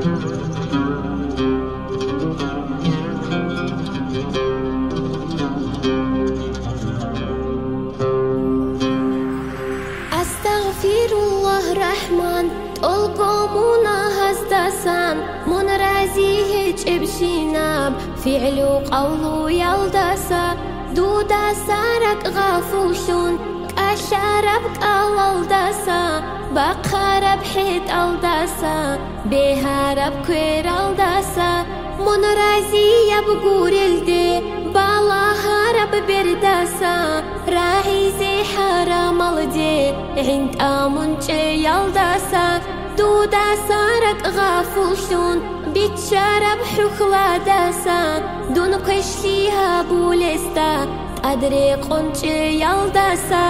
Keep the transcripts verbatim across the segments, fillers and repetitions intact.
Astaghfirullah Rahman, tolqomuna hasdasan, mon razihi çebşinab, fi'lu qawlu yaldasa, duda sarak gafulshun, kasharab qawaldasa, baqarab hit aldasa, beharab kwer aldasa, mon raziyab gurilde, bala harab berdasa, rahizi haram alde, عند آمون يالداسا دودا سارك غافوشون بيتشارب حخلا داسا دون قشليها بولستا أدري قنش يالداسا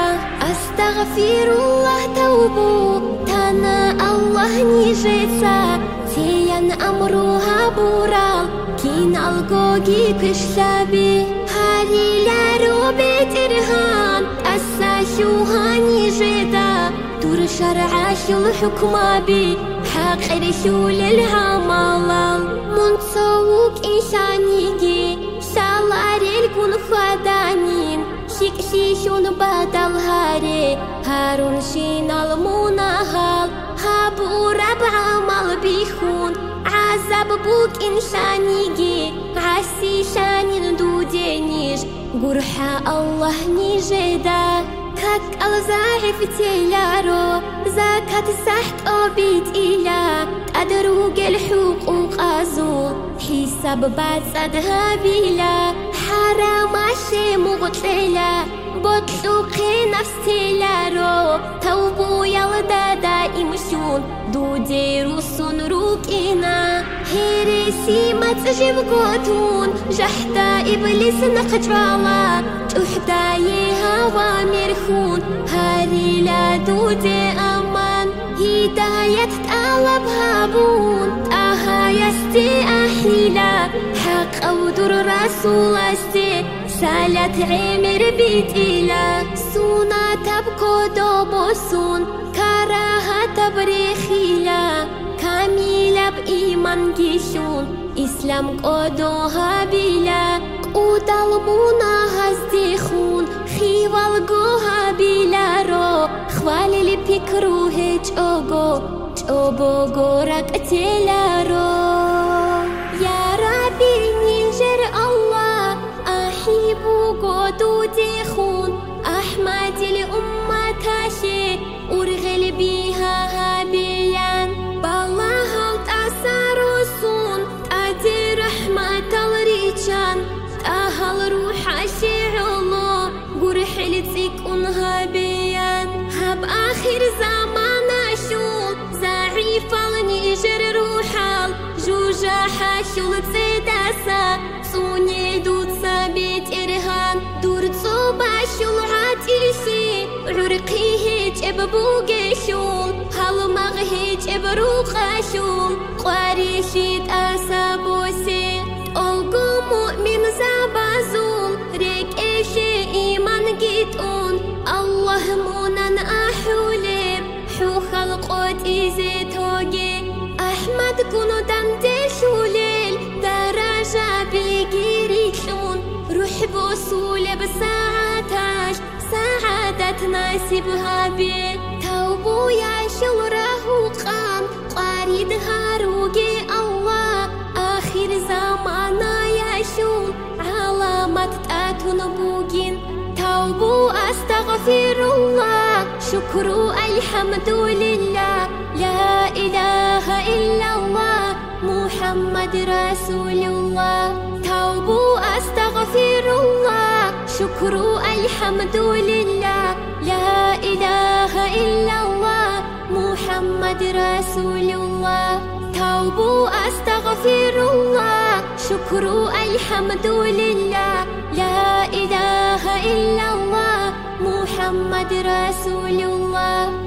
أستغفر الله توبو تانا الله نيجيسا تيان أمروها بورال كين ألقوغي كشلابي هالي لارو بيترهان أساشوها نيجيدا دور شرع شو الحكمة بي حق رشول الهمالال منصوك إنسانيجي سالاري الكون خدانين شيك شيشون بدل هاري هارون شين المناهال هابو ربع عمل بيخون عذاب بوك إنسانيجي عسي شانين دودينيش قرحة الله نيجيدا كاك الزاحف تيلارو زاكات سحت أبيت إلا تدروج الحقوق أزول حساب بعد صدها بلا حرام عشي مغتلا بطلقي نفس تيلارو توبو يلدا دائم شون دودي روسون روكينا هيرسي ما تجيب قوتون جحدا إبليس نقجرالا تحدا يهوا ميرخون هاري لا دودي أمان هداية تقلب هابون تاها يستي أحيلا حق أو در رسول استي سالت عمر بيت إلا سونا تبكو دوبوسون كراها تبريخيلا كاميلا بإيمان جيشون إسلام قدوها بلا قود المونا هزديخون خيوال قوها بلا رو خوالي اللي بيكرو هج أوغو جوبو غورك أتلا رو يا ربي نيجر الله أحيبو قدو ديخون أحمد لأمة تاشي أرغل بيها هابيان بالله تأساروسون تأدي رحمة الريجان تأهل روح شعلو قرح لتسيك أنهابيان هب آخر زمان شول زعيف النيجر روحال جوجا حاشول تسيداسا سوني دوت سابيت إرهان دور تصوبا شول عاتيشي عرقي هيج إببوغي شول هالو مغهيج إبروقا شول قواريشي تأسا بوسي ألقو مؤمن زابازول ريك إيشي إيمان جيتون الله مونان أحولي حو خلقوت إيزي توجي أحمد كونو دانتي شوليل درجة بيجيريشون روح بوصولي بساعتاش سعادة ناسبها بي توبو يا شل راهوقان قاريد هاروجي الله آخر زمانا يشون علامات تاتون بوجين توبو أستغفر الله شكر الحمد لله لا إله إلا الله محمد رسول الله توبو أستغفر الله شكر الحمد لله لا إله إلا الله محمد رسول الله توبو أستغفر الله شكر الحمد لله لا إله إلا الله محمد رسول الله